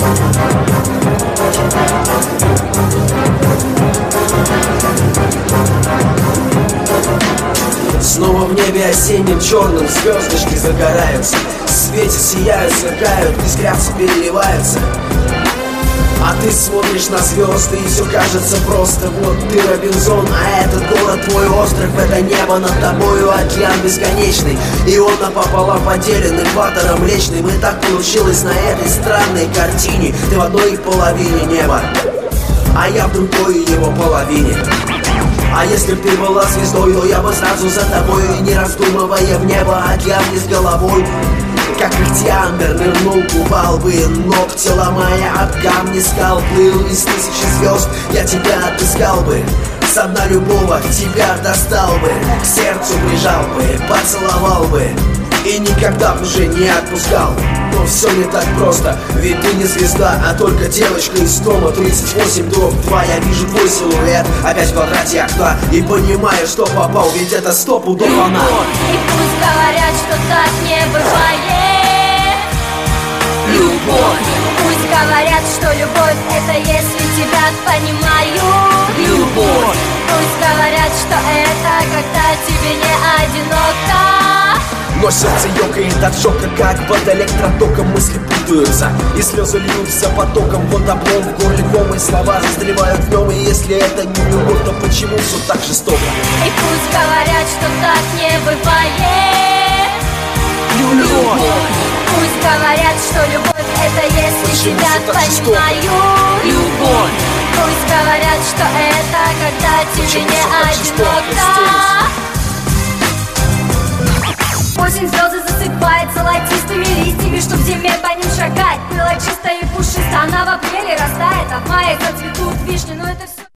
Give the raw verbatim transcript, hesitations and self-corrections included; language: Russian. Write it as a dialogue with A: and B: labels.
A: Снова в небе осенним черным звездочки загораются, в свете сияют, сверкают, искрятся, переливаются. А ты смотришь на звезды, и все кажется просто. Вот ты Робинзон, а этот город твой остров. Это небо над тобою, океан бесконечный, и он напополам поделен экватором млечным. И так получилось на этой странной картине. Ты в одной половине неба, а я в другой его половине. А если б ты была звездой, то я бы сразу за тобой, и не раздумывая в небо, океан вниз головой. Как ихтиандр нырнул, упал бы, ногти ломая об камни скал. Плыл из тысячи звезд, я тебя отыскал бы, со дна любого тебя достал бы, к сердцу прижал бы, поцеловал бы и никогда уже не отпускал. Но все не так просто, ведь ты не звезда, а только девочка из дома тридцать восемь дробь два. Я вижу твой силуэт, опять в квадрате окна, и понимаю, что попал, ведь это сто пудов она.
B: И пусть говорят, что так не бывает. Любовь. Пусть говорят, что любовь это если тебя понимаю. Любовь. Пусть говорят, что это когда тебе не одиноко.
A: Но сердце ёкает от шока, как под электротоком. Мысли путаются, и слезы льются потоком. Вот облом в горле ком, и слова застревают в нем. И если это не любовь, то почему все так жестоко?
B: И пусть говорят, что так не бывает.
A: Любовь.
B: Пусть говорят, что любовь это если
A: Почему
B: тебя
A: все так жестоко?
B: понимаю.
A: Любовь.
B: Пусть говорят, что это когда тебе
A: Почему
B: не
A: все так жестоко
B: одиноко. Осень слезы засыпает золотистыми листьями, чтоб в зиме по ним шагать. Было чисто и пушисто, она в апреле растает, а в мае зацветает.